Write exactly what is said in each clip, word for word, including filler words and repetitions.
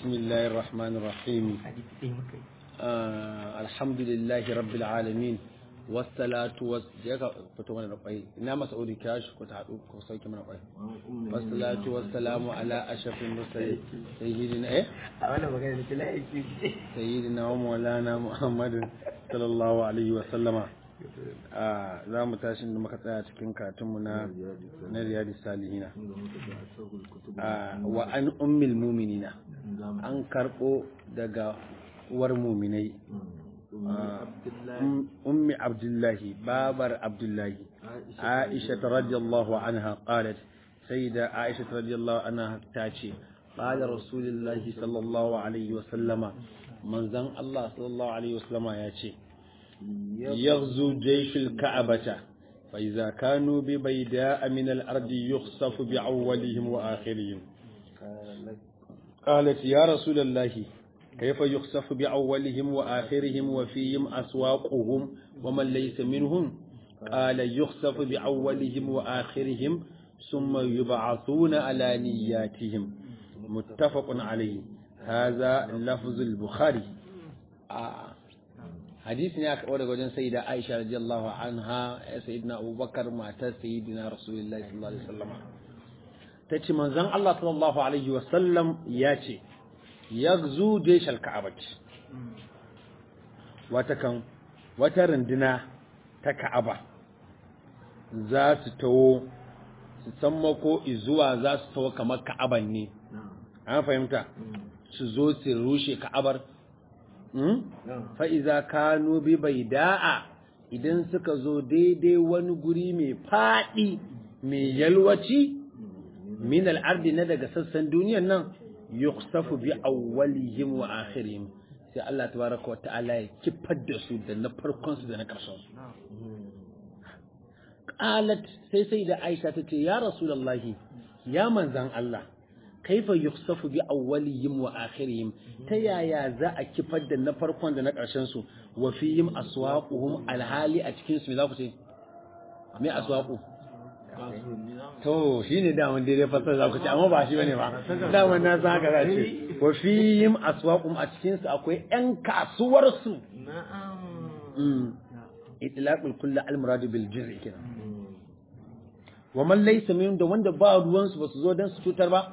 بسم الله الرحمن الرحيم آه الحمد لله رب العالمين والصلاة والسلام والسلام على أشرف المرسلين سيدنا إيه سيدنا ومولانا محمد صلى الله عليه وسلم a za mu tashi da muka tsaya cikin katunmu na na riyadi salihina wa an ummil muminina an karbo daga uwar muminai ummi abdullahi babar abdullahi aisha radiyallahu anha qalat sayyida aisha radiyallahu anha tace qala rasulullahi sallallahu alaihi wasallama manzon Allah sallallahu alaihi wasallama yace يغزو جيش الكعبة فإذا كانوا ببيداء من الأرض يخسف بأولهم وآخرهم قالت يا رسول الله كيف يخسف بأولهم وآخرهم وفيهم أسواقهم ومن ليس منهم قال يخسف بأولهم وآخرهم ثم يبعثون على نياتهم متفق عليه هذا لفظ البخاري آه. hadisi ne aka kawo daga wajen sayyida Aisha radiyallahu anha ya sayyidina Abubakar matar sayyidina Rasulullahi sallallahu alaihi wasallam tace manzon Allah sallallahu alaihi wasallam ya ce yaghzu jayshal ka'abah wata kan wata runduna ta Ka'aba za su tawo su sammako izuwa za su tawo kamar Ka'aban ne an fahimta su zo su rushe Ka'abar fa'iza kanu bi bai da'a idan suka zo daidai wani guri mai faɗi mai yalwaci min al'ardi na daga sassan duniyan nan yuksafu bi awwalihim wa akhirihim sai Allah tabaraka wa ta'ala ya kifar da su da na farkon su da na ƙarshen su qalat sai sai da Aisha tace ya rasulullahi ya manzan Allah kaifa yuksafu bi awwalihim wa akhirihim ta yaya za a kifar da na farkon da na ƙarshen su wa fihim aswaquhum alhali a cikin su me za ku ce me aswaqu to shine da wanda dai fasara za ku ce amma ba shi bane ba da wannan san haka za ce wa fihim aswaquhum a cikin su akwai ƴan kasuwar su na'am itlaqul kulli al-murad bil juz'i kenan wa man laysa min da wanda ba ruwan su ba su zo dan su cutar ba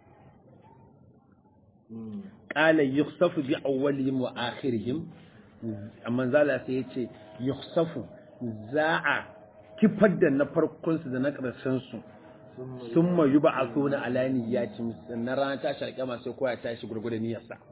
qala yukhsafu bi awwalihim wa akhirihim amma zala sai yace yukhsafu za'a kifar da na farkon su da na karshen su summa yub'athuna ala niyyatin sannan ran ta sharke ma sai koya tashi gurgurda niyyar sa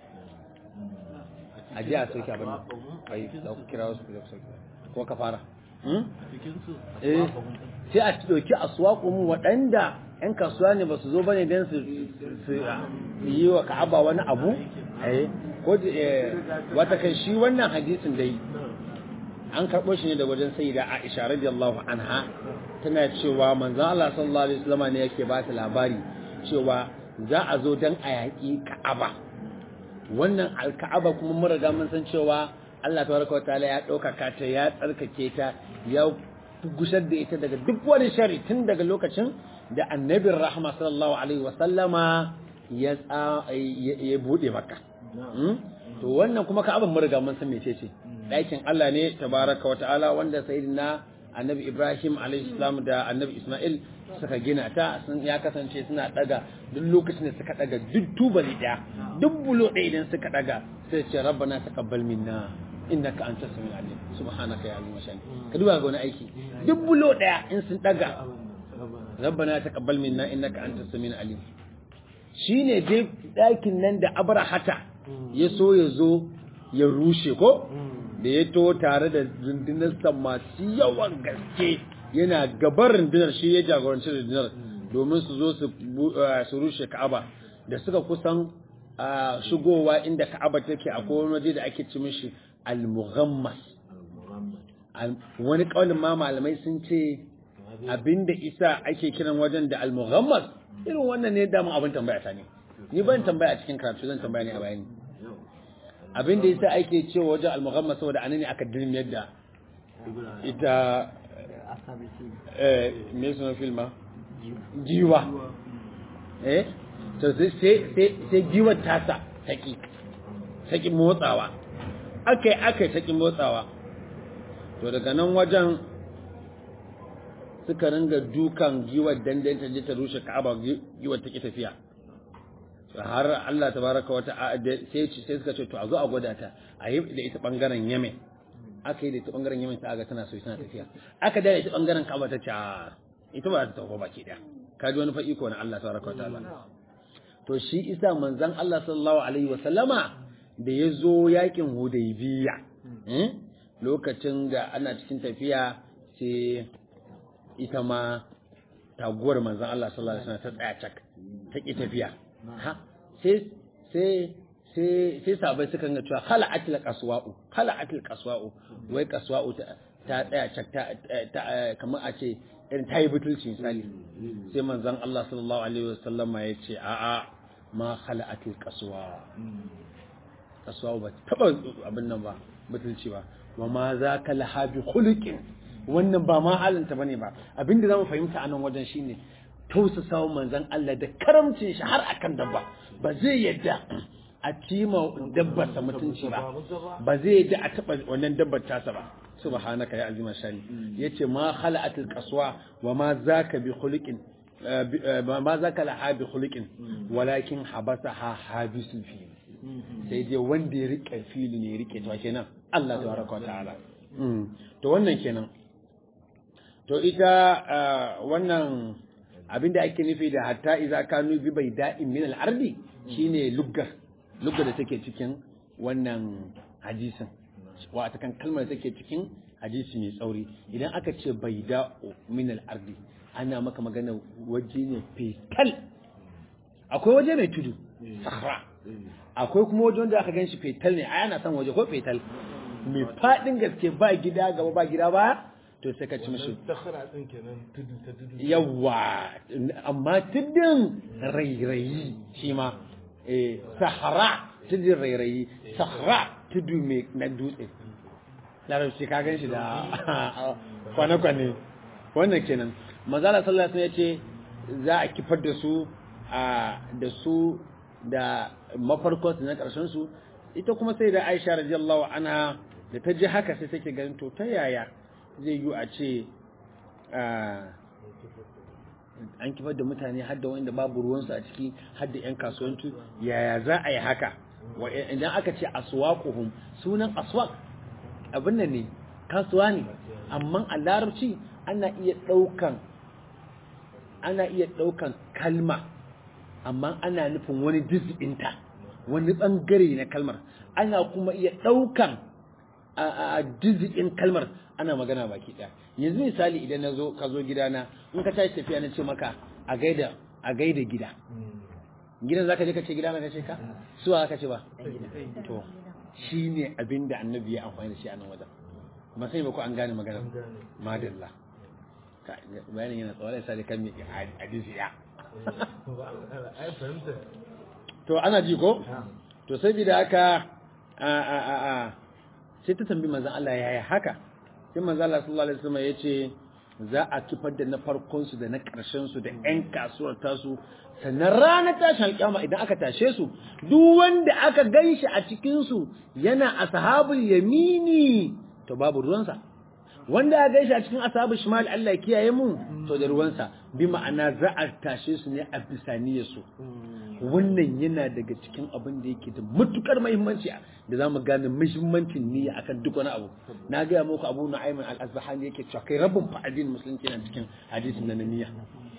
aje a soke abin ai da ku kira wasu da soke ko ka fara cikin su eh sai a doki aswaqum wadanda ‘yan kasuwa ne ba su zo ba ne don su yi wa Ka'aba wani abu? Ko wata kan shi wannan hadisin dai an karɓo shi ne da wajen sai da Aisha radiyallahu anha tana cewa manzon Allah sallallahu alaihi wasallam ne yake ba ta labari cewa za a zo don a yaƙi Ka'aba. Wannan al-Ka'aba kuma mun riga mun san cewa Allah tabaraka wa ta'ala ya ɗaukaka ta ya tsarkake ta ya gusar da ita daga duk wani shari tun daga lokacin da annabin rahama sallallahu alaihi wasallama ya ya bude maka to wannan kuma ka abin murga mun san mecece ɗakin Allah ne tabaraka wata'ala wanda sayyidina annabi Ibrahim alaihi salam da annabi Isma'il suka gina ta sun ya kasance suna daga duk lokacin da suka daga duk tubali daya duk bulo ɗaya idan suka daga sai ce rabbana taqabbal minna innaka antas samiul alim subhanaka ya alim shani ka duba ga wani aiki duk bulo daya in sun daga rabbana taqabbal minna innaka antas samiul alim shine dai dakin nan da abrahata ya so ya zo ya rushe ko da ya to tare da rundunar sa masu yawan gaske yana gabar rundunar shi ya jagoranci rundunar domin su zo su rushe Ka'aba da suka kusan shigowa inda Ka'aba take akwai wani waje da ake ci mishi al-mughammas wani kaulin ma malamai sun ce abinda isa ake kiran wajen da al-mughammas irin wannan ne da mu abin tambaya ta ne ni ban tambaya a cikin karatu zan tambaya ne a bayani abinda isa ake cewa wajen al-mughammas saboda anan ne aka dirmiyar da ita eh me sunan filma jiwa eh to sai sai sai giwar tasa taki taki motsawa akai akai taki motsawa to daga nan wajen suka ringa dukan giwar dandan ta je ta rushe Ka'aba giwar take tafiya har Allah tabaraka wa ta'ala sai sai suka ce to a zo a gwada ta a yi da ita bangaren Yemen aka yi da ita bangaren Yemen ta aga tana so tana tafiya aka da ita bangaren Ka'aba ta ce ita ba ta tafi baki daya kaji wani fa iko na Allah tabaraka wa ta'ala to shi isa manzon Allah sallallahu alaihi wa sallama da yazo yakin Hudaybiya lokacin da ana cikin tafiya sai ita ma taguwar manzon Allah sallallahu alaihi wa sallam ta tsaya cak ta ki tafiya ha sai sai sai sai sabai suka ga cewa khala'atil qaswa'u khala'atil qaswa'u wai qaswa'u ta tsaya cak ta kamar a ce irin ta yi butulci misali sai manzon Allah sallallahu alaihi wasallam ya ce a a ma khala'atil qaswa qaswa ba taba abin nan ba butulci ba wa ma zaka lahabi khuluqin wannan ba ma halinta bane ba abinda zamu fahimta anan wajen shine tausasawa manzon Allah da karamcin shi har akan dabba ba zai yadda a cima dabbar sa mutunci ba ba zai yadda a taba wannan dabbar tasa ba subhanaka ya azima shani yace ma khala'atil qaswa wa ma zaka bi khuluqin ma zaka la bi khuluqin walakin habasaha habisul fi sai dai wanda ya rike fili ne ya rike to kenan Allah tabaraka wa ta'ala to wannan kenan to ita wannan abinda ake nufi da hatta idza kanu bi bayda'in min al-ardi shine luggar luggar da take cikin wannan hadisin wa ta kan kalmar da take cikin hadisi mai tsauri idan aka ce bayda'u min al-ardi ana maka magana waje ne fetal akwai waje mai tudu sahara akwai kuma waje wanda aka ganshi fetal ne ai ana san waje ko fetal mai fadin gaske ba gida gaba ba gida ba to sai ka ci mishi sahara din kenan tudu ta tudu yawa amma tudun rairayi shi ma eh sahara tudun rairayi sahara tudu mai na dutse larabci ka gan shi da kwane-kwane wannan kenan manzala sallallahu alaihi wasallam yace za a kifar da su a da su da mafarkon su na karshen su ita kuma sai da Aisha radiyallahu anha da ta ji haka sai take ganin to ta yaya zai yi a ce an kifar da mutane har da wanda babu ruwansu a ciki har da 'yan kasuwanci yaya za a yi haka idan aka ce aswaquhum sunan aswaq abin nan ne kasuwa ne amma a larabci ana iya ɗaukan ana iya ɗaukan kalma amma ana nufin wani juz'inta wani ɓangare na kalmar ana kuma iya ɗaukan a juz'in kalmar ana magana baki ɗaya yanzu misali idan na zo ka zo gidana in ka tashi tafiya na ce maka a gaida a gaida gida gidan zaka je ka ce gida na ka ce ka su aka ce ba to shine abinda annabi ya amfani da shi a nan wajen ba sai ba ko an gane magana madalla bayanin yana tsawon sai kan mi hadisi ya to ana ji ko to sai bi da haka a a a a sai ta tambi manzon Allah yaya haka sai manzon Allah sallallahu alaihi wasallam yace za a kifar da na farkon su da na karshen su da ƴan kasuwar tasu sannan ranar tashin alƙiyama idan aka tashe su duk wanda aka ganshi a cikin su yana ashabul yamini to babu ruwansa wanda aka ganshi a cikin ashabul shimal Allah ya kiyaye mu to da ruwansa bi ma'ana za a tashe su ne a bisaniyar su wannan yana daga cikin abin da yake da matukar muhimmanci da zamu gane muhimmancin niyya akan duk wani abu na ga muku Abu Nu'aym al-Asbahani yake cewa kai rabbun fa'adin musulunci yana cikin hadisin na niyya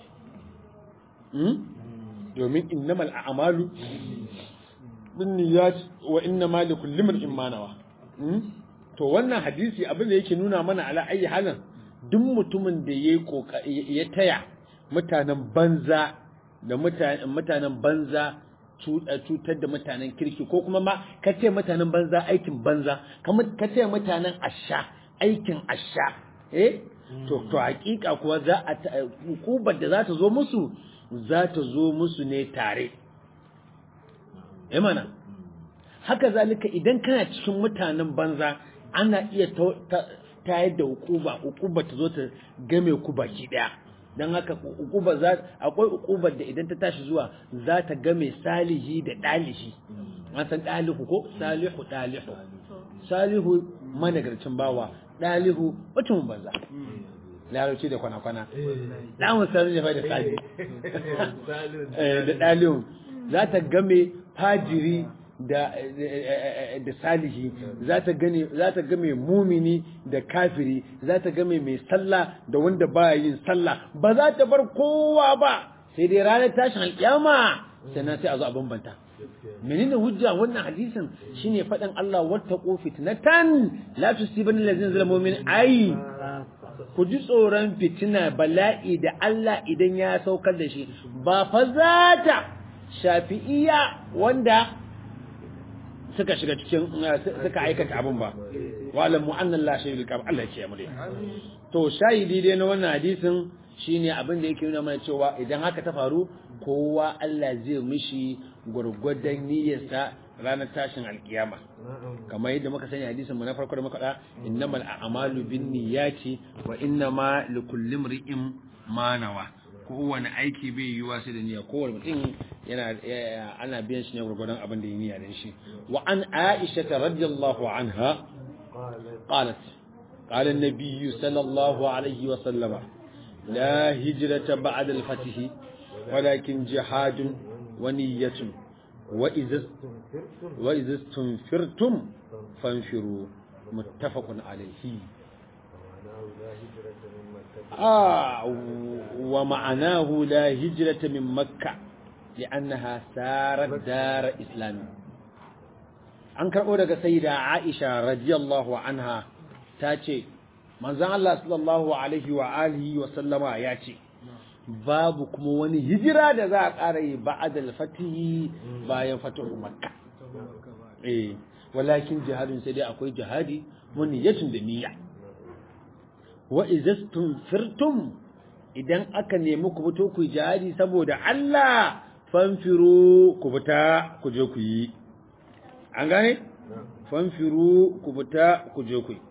domin innamal a'malu binniyat wa innamal likulli imrin ma nawa to wannan hadisi abin da yake nuna mana ala ayi halin duk mutumin da yayi kokari ya taya mutanen banza da mutanen banza cutar da mutanen kirki ko kuma ma ka ce mutanen banza aikin banza kamar ka ce mutanen asha aikin asha eh to to hakika kuwa za a hukubar da za ta zo musu za ta zo musu ne tare eh mana haka zalika idan kana cikin mutanen banza ana iya tayar da hukuba hukuba ta zo ta game ku baki daya dan haka uquba za akwai uqubar da idan ta tashi zuwa za ta ga mai salihi da dalihi an san dalihu ko salihu dalihu salihu managarcin bawa dalihu mutumin banza larauci da kwana-kwana ɗan sanin ya da sali da ɗalihun za ta game fajiri da da salihi za ta gane za ta game mumini da kafiri za ta game mai sallah da wanda baya yin sallah ba za ta bar kowa ba sai dai ranar tashin alƙiyama sannan sai a zo a bambanta menene hujja wannan hadisin shine faɗin Allah wattaqu fitnatan la tusibanna allazina zalamu min ay ku ji tsoron fitina bala'i da Allah idan ya saukar da shi ba fa za ta shafi'iya wanda suka shiga cikin suka aikata abin ba wa'lam mu'anna la shay'il qab Allah ya kiyaye mu to shahidi dai na wannan hadisin shine abin da yake nuna mana cewa idan haka ta faru kowa Allah zai mishi gurgurdan niyyarsa ranar tashin alkiyama kamar yadda muka sani hadisin mu na farko da muka da innamal a'malu binniyati wa innama likulli imrin ma nawa kowane aiki bai yiwa sai da niyya kowane mutum yana ana biyan shi ne gurgurdan abin da ya niyya da shi wa an aisha radhiyallahu anha qalat qala an-nabiy sallallahu alaihi wa sallama la hijrata ba'da al-fath walakin jihadun wa niyyatun وإذا استنفرتم فانفروا متفق عليه آه ومعناه لا هجرة من مكة لأنها سارت دار إسلام an karɓo daga sayyida Aisha radiyallahu anha ta ce manzon Allah sallallahu alaihi wa alihi wa sallama ya ce babu kuma wani hijira da za a ƙara yi ba'adal fatihi bayan fatuhu makka eh walakin jihadin sai dai akwai jihadi wani yatin da niyya wa izastum firtum idan aka nemi ku fito ku jihadi saboda Allah fanfiru ku fita ku je ku yi an gane fanfiru ku fita ku je ku yi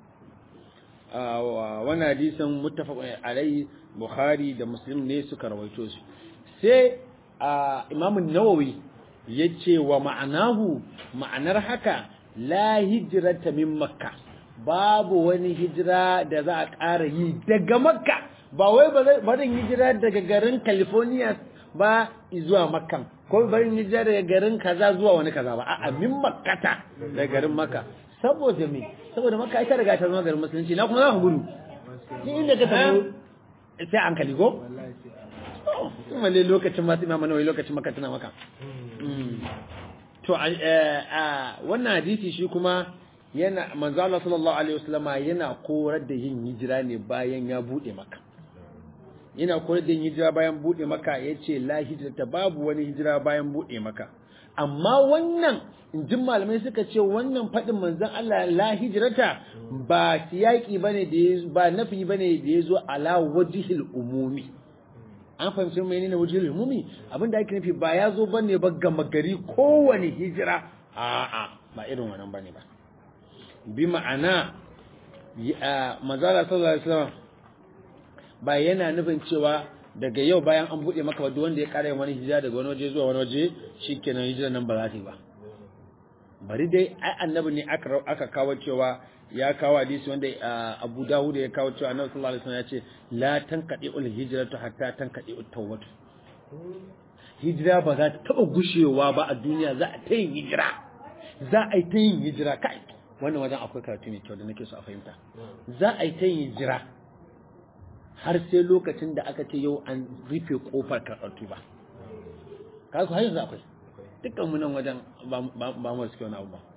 wannan hadisin muttafaq alai Bukhari da Muslim ne suka rawaito shi sai Imam an-Nawawi yace wa ma'anahu ma'anar haka la hijrata min Makka babu wani hijira da za a ƙara yi daga Makka ba wai barin hijira daga garin California ba zuwa Makka ko barin hijira daga garin kaza zuwa wani kaza ba a'a min Makkata daga garin Makka saboda me saboda Makka ita riga ta zama garin musulunci na kuma za ku gudu ni inda ka tafi sai an kali go kuma ne lokacin masu imama nawai lokacin Makka tana Makka to a wannan hadisi shi kuma yana manzo Allah sallallahu alaihi wasallama yana korar da yin hijira ne bayan ya bude Makka yana korar da yin hijira bayan bude Makka yace la hijrata babu wani hijira bayan bude Makka amma wannan injin malamai suka ce wannan fadin manzon Allah la hijrata ba siyaki bane da ba nafi bane da yazo ala wajhil umumi an fahimci menene wajhil umumi abinda ake nufi ba yazo bane ba ga magari kowane hijira a'a ba irin wannan bane ba bi ma'ana manzala sallallahu alaihi wasallam ba yana nufin cewa daga yau bayan an bude maka wadda wanda ya kare wani hijira daga wani waje zuwa wani waje shikenan hijira nan ba za ta yi ba bari dai ai annabi ne aka aka kawo cewa ya kawo hadisi wanda Abu Dawud ya kawo cewa Annabi sallallahu alaihi wasallam ya ce la tanqadi ul hijratu hatta tanqadi ut tawbatu hijira ba za ta taba gushewa ba a duniya za a ta yin hijira za a yi ta yin hijira kai wannan wajen akwai karatu ne kyau da nake so a fahimta za a yi ta yin hijira har sai lokacin da aka ce yau an rufe kofar karɓar tuba kaga har yanzu akwai dukkan mu nan wajen ba mu suke wani abu ba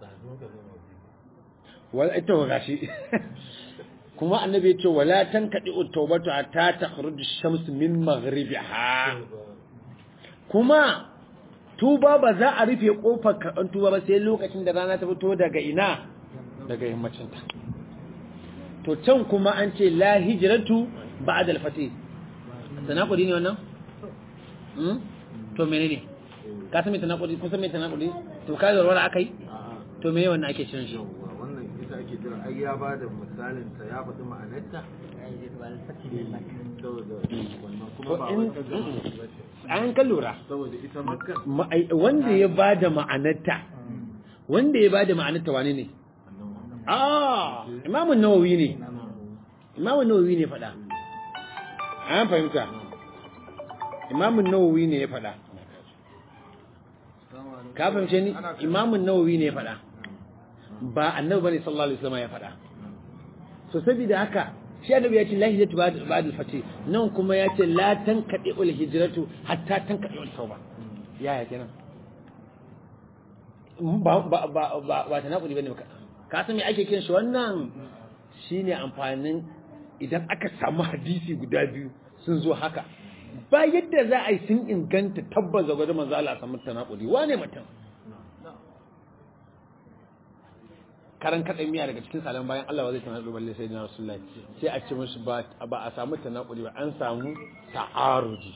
wala ita wa gashi kuma annabi ya ce wala tankadi at-tawbatu hatta takhruju ash-shams min maghribiha kuma tuba ba za a rufe kofar karɓar tuba ba sai lokacin da rana ta fito daga ina daga yammacin ta to can kuma an ce la hijratu ba'da al-fatih tanaqudi ne wannan hmm to menene ka san me tanaqudi ko san me tanaqudi to ka da wala akai to me wannan ake cin shi wannan ita ake kira ai ya bada misalin ta ya faɗi ma'anarta an kan lura saboda ita makka wanda ya bada ma'anarta wanda ya bada ma'anarta wane ne ah imamu nawawi ne imamu nawawi ne faɗa an fahimta imamu nawawi ne ya faɗa ka fahimce ni imamu nawawi ne ya faɗa ba annabi bane sallallahu alaihi wasallam ya faɗa so saboda haka shi annabi ya ce la hijratu ba'da al-fatih nan kuma ya ce la tankadi ul hijratu hatta tankadi ul tauba yaya kenan ba ba ba ba ta nakudi bane ka san me ake kiran shi wannan shine amfanin idan aka samu hadisi guda biyu sun zo haka ba yadda za a yi sun inganta tabbas ga gwada manzo Allah samu tanakudi wane mutum karan kaɗan miya daga cikin salon bayan Allah ba zai tana balle sai na Rasulullahi sai a ce musu ba ba a samu tanakuri ba an samu ta'aruji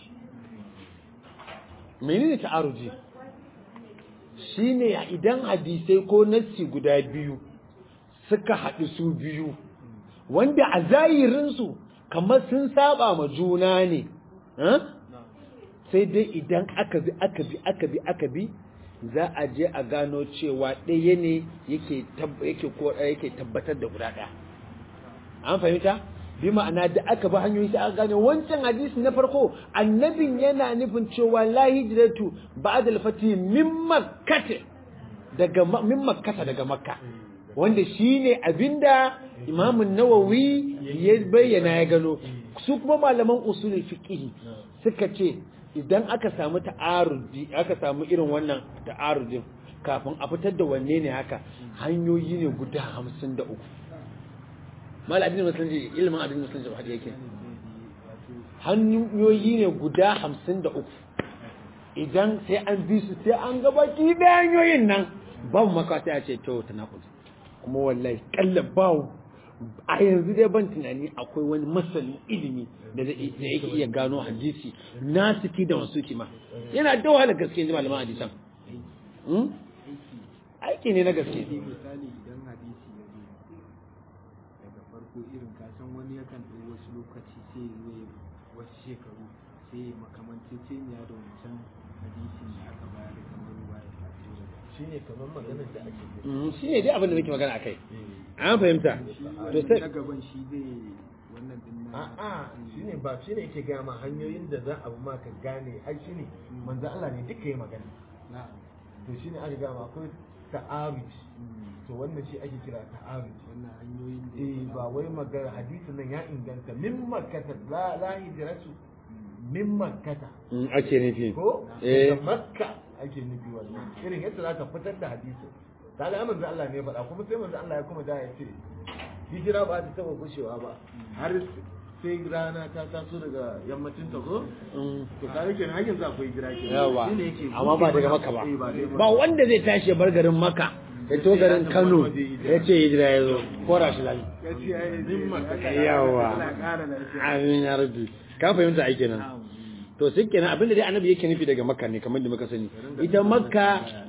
menene ta'aruji shine idan hadisai ko nassi guda biyu suka haɗu su biyu wanda a zahirin su kamar sun saba ma juna ne sai dai idan aka bi aka bi aka bi aka bi za a je a gano cewa ɗaya ne yake yake ko yake tabbatar da guda ɗaya an fahimta bi ma'ana da aka ba hanyoyi sai aka gane wancan hadisi na farko annabin yana nufin cewa la hijratu ba'da al-fatih min makkah daga min makkah daga makka wanda shine abinda Imam an-Nawawi ya bayyana ya gano su kuma malaman usulul fiqh suka ce idan aka samu ta'arudi aka samu irin wannan ta'arudin kafin a fitar da wanne ne haka hanyoyi ne guda hamsin da uku mal addinin musulunci ilimin addinin musulunci ba yake hanyoyi ne guda hamsin da uku idan sai an bi su sai an ga baki da hanyoyin nan babu maka sai a ce to tanakudi kuma wallahi kalla bawo a yanzu dai ban tunani akwai wani masanin ilimi da zai yake iya gano hadisi nasiki da wasuki ma yana da wahala gaske inji malaman hadisan hmm aiki ne na gaske misali idan hadisi ya zo daga farko irin kasan wani yakan ɗau wasu lokaci sai ya wasu shekaru sai makamancin ceniya da wancan hadisin da aka bayar kamar ruwa ya faɗi shine kamar maganar da ake yi shine dai abin da nake magana akai an fahimta to sai na gaban shi zai wannan din na a'a shine ba shine yake ga ma hanyoyin da za a bi ma ka gane ai shine manzo Allah ne duka yayi magana na'am to shine aka ga ma akwai ta'arud to wannan shi ake kira ta'arud wannan hanyoyin da eh ba wai magana hadisin nan ya inganta min makkata la la hijratu min makkata ake nufi ko eh daga makka ake nufi wannan irin yadda zaka fitar da hadisin kaga manzo Allah ne ya faɗa kuma sai manzo Allah ya kuma da ya ce hijira ba ta taba gushewa ba har sai rana ta taso daga yammacin ta zo to kaga kenan har yanzu akwai hijira kenan yawa shine yake amma ba daga Makka ba eh, ba daga ba wanda zai tashi ya bar garin Makka ya to garin Kano ya ce hijira ya zo kora shi lafi gaskiya ya yi makka yawa Allah ya ƙara lafiya amin ya rabbi ka fahimta ai kenan to sai kenan abinda dai annabi yake nufi daga Makka ne kamar da muka sani ita Makka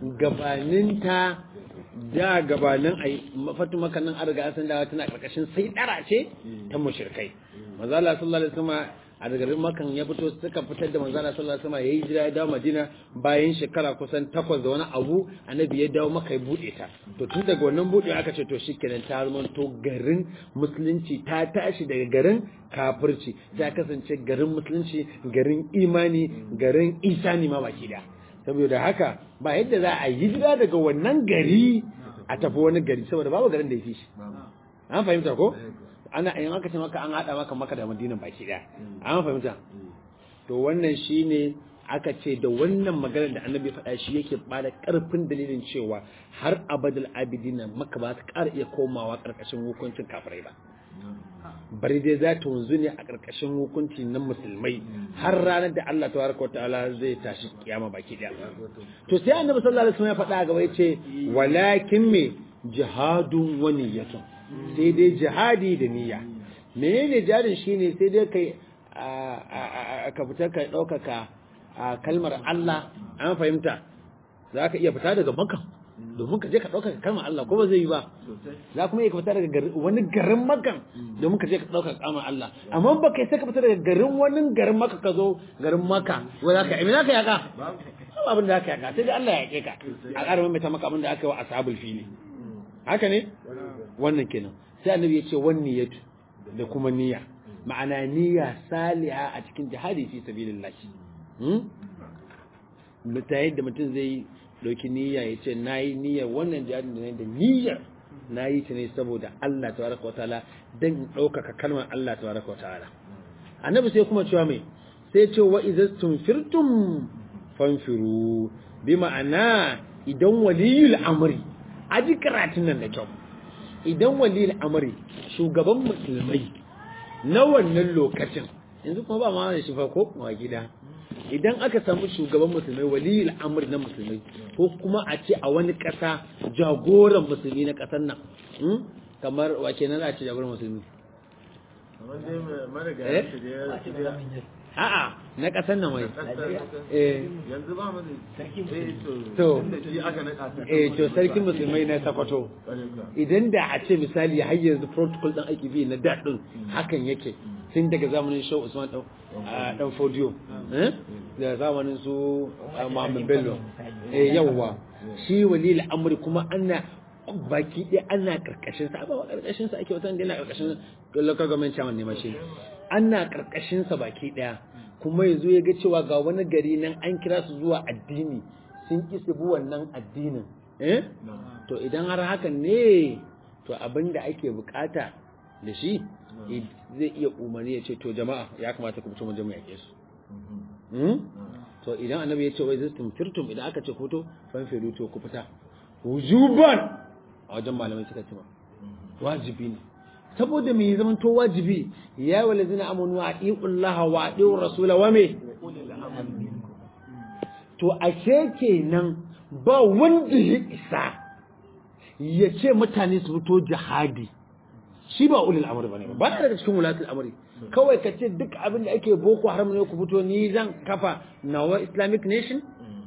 gabaninta da gabanin ai fatu Makka nan an riga san dawa tana karkashin sai dara ce ta mushrikai manzo Allah sallallahu alaihi wasallam a daga garin Makkan ya fito suka fitar da manzo Allah sallallahu alaihi wasallam yayi hijira ya dawo Madina bayan shekara kusan takwas da wani abu annabi ya dawo Makka ya bude ta to tun daga wannan bude aka ce to shikenan ta zama to garin musulunci ta tashi daga garin kafirci ta kasance garin musulunci garin imani garin isani ma baki da saboda haka ba yadda za a yi hijira daga wannan gari a tafi wani gari saboda babu garin da ya fi shi an fahimta ko ana in aka ce maka an hada maka maka da Madina baki daya an fahimta to wannan shine aka ce da wannan maganar da Annabi faɗa shi yake bada karfin dalilin cewa har abadul abidina maka ba ta ƙara iya komawa karkashin hukuncin kafirai ba bari dai za ta wanzu ne a karkashin hukunci na musulmai har ranar da Allah tabaraka ta'ala zai tashi kiyama baki daya to sai Annabi sallallahu alaihi wasallam ya faɗa gaba yace walakin me jihadun wa niyyatun sai dai jihadi da niyya menene jihadin shine sai dai kai ka fita kai ɗaukaka kalmar Allah an fahimta za ka iya fita daga Makka domin ka je ka ɗaukaka kalmar Allah ko ba zai yi ba za kuma iya ka fita daga wani garin makan domin ka je ka ɗaukaka kalmar Allah amma ba kai sai ka fita daga garin wani garin maka ka zo garin maka wai za ka yi za ka yaka ba abin da za ka yaka sai dai Allah ya yake ka a ƙara mai ta maka abin da aka yi wa ashabul fili haka ne wannan kenan sai annabi ya ce wani niyyatu da kuma niyya ma'ana niyya saliha a cikin jihadi fi sabilillah hmm ta yadda mutum zai dauki niyya ya ce nayi niyyar wannan jihadin da nayi da niyyar nayi ta ne saboda Allah tabaraka wataala dan in daukaka kalmar Allah tabaraka wataala annabi sai kuma cewa mai sai ce wa izastum firtum fanfiru bi ma'ana idan waliyul amri aji karatun nan da kyau idan waliyul amri shugaban musulmai na wannan lokacin yanzu kuma ba ma da shi fa ko ma gida idan aka samu shugaban musulmai waliyul amr na musulmai ko kuma a ce a wani ƙasa jagoran musulmi na ƙasar nan kamar wa kenan a ce jagoran musulmi a'a na ƙasar nan wai eh yanzu ba mu sarkin to eh to sarkin musulmai na Sokoto idan da a ce misali har yanzu protocol din aiki bi na dadin hakan yake tun daga zamanin Shehu Usman dan dan Fodio eh da zamanin su Muhammad Bello eh yawa shi wali al'amri kuma ana baki ɗaya ana karkashin sa ba karkashin sa ake wata da yana karkashin local government chairman ne mashi ana karkashin sa baki ɗaya kuma yazo ya ga cewa ga wani gari nan an kira su zuwa addini sun ki su bi wannan addinin eh to idan har hakan ne to abinda ake bukata da shi zai iya umarni ya ce to jama'a ya kamata ku fito mu je mu yake su to idan annabi ya ce wai zastum firtum idan aka ce ku fito fan firu to ku fita wujuban a wajen malamai suka ce wajibi ne saboda me zaman to wajibi ya walazina amanu wa atiullaha wa atiur rasula wa me to ashe kenan ba wanda ya isa ya ce mutane su fito jihadi shi ba ulul amri bane ba ba daga cikin wulatul amri kawai ka ce duk abin da ake boko haram ne ku fito ni zan kafa nawa islamic nation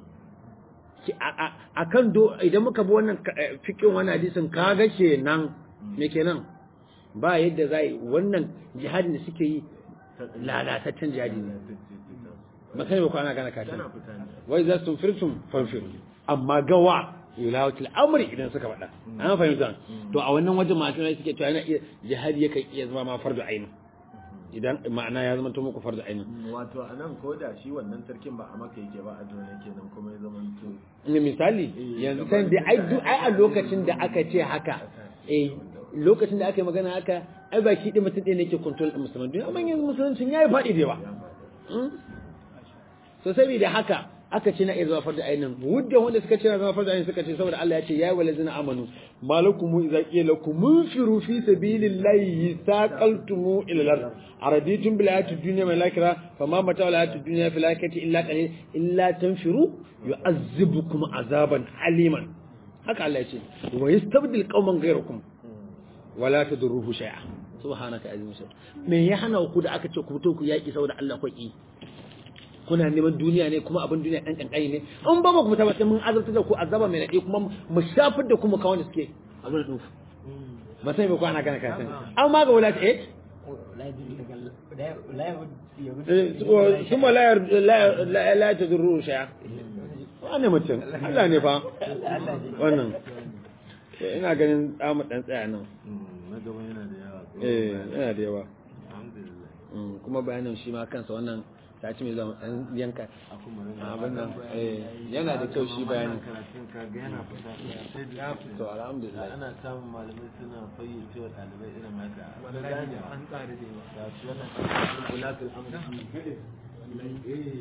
a kan do idan muka bi wannan fikin wannan hadisin kaga kenan me kenan ba yadda zai wannan jihadin da suke yi lalataccen jihadi ne masani ba ko ana gana kashi wai za su firtum fanfiru amma gawa yulawatul amri idan suka faɗa an fahimta to a wannan wajen masu rai suke cewa yana iya jihadi yakan iya zama ma fardu aini idan ma'ana ya zama to muku fardu aini wato anan ko da shi wannan sarkin ba a maka yake ba a dole kenan kuma ya zama to ne misali yanzu san dai ai duk ai a lokacin da aka ce haka eh lokacin da aka yi magana haka ai baki ɗin mutum ɗaya ne ke control ɗin musulman duniya amma yanzu musuluncin ya yi faɗi da yawa so saboda haka aka ce na iya zama farda ainihin wudda wanda suka ce na zama farda ainihin suka ce saboda Allah ya ce ya yi wale zina amanu malakumu idza qila lakum munfiru fi sabilillahi saqaltumu ila al-ard araditum bil hayati dunya wal akhirah fama mata'ul hayati dunya fil akhirati illa qalil illa tanfiru yu'azzibukum azaban aliman haka Allah ya ce wa yastabdil qauman ghayrakum wala tadurruhu shay'a subhanaka azim sai me ya hana ku da aka ce ku fito ku yaki saboda Allah ku ki kuna neman duniya ne kuma abin duniya dan kankani ne an ba ku fita ba sai mun azabta da ku azaba mai nade kuma mu shafar da kuma kawai suke abin da ba sai ba ku ana kana kasan amma ga wala eh kuma la la la tadurruhu shay'a wannan mutum Allah ne fa wannan ina ganin tsamu dan tsaya nan na gaba yana da yawa eh yana da yawa alhamdulillah kuma bayanin shi ma kansa wannan ta ci mai zama dan yanka abin nan eh yana da kyau shi bayanin karatun kaga yana fita sai da to alhamdulillah ana samun malamai suna fayyace wa ɗalibai irin haka wallahi an tsare da yawa ga shi wannan kulatul amri